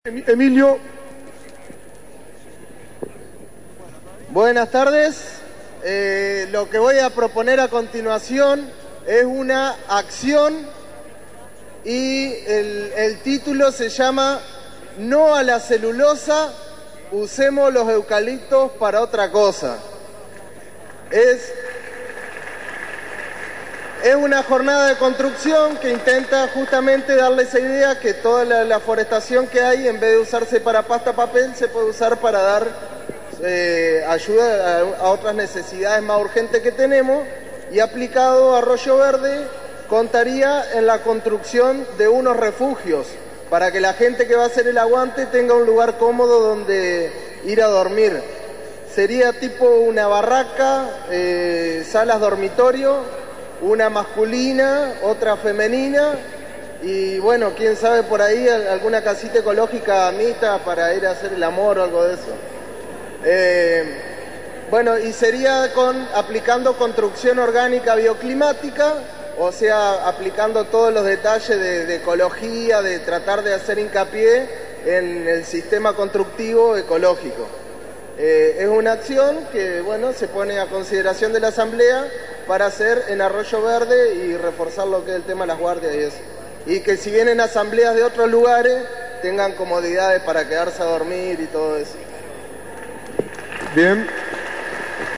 Emilio. Buenas tardes. Lo que voy a proponer a continuación es una acción y el título se llama No a la celulosa, usemos los eucaliptos para otra cosa. Es una jornada de construcción que intenta justamente darle esa idea que toda la forestación que hay, en vez de usarse para pasta papel, se puede usar para dar ayuda a otras necesidades más urgentes que tenemos, y aplicado a Arroyo Verde contaría en la construcción de unos refugios para que la gente que va a hacer el aguante tenga un lugar cómodo donde ir a dormir. Sería tipo una barraca, salas dormitorio, una masculina, otra femenina, y bueno, quién sabe por ahí alguna casita ecológica mixta para ir a hacer el amor o algo de eso. Bueno, y sería aplicando construcción orgánica bioclimática, o sea, aplicando todos los detalles de ecología, de tratar de hacer hincapié en el sistema constructivo ecológico. Es una acción que, bueno, se pone a consideración de la Asamblea para hacer en Arroyo Verde y reforzar lo que es el tema de las guardias y eso. Y que si vienen asambleas de otros lugares, tengan comodidades para quedarse a dormir y todo eso. Bien.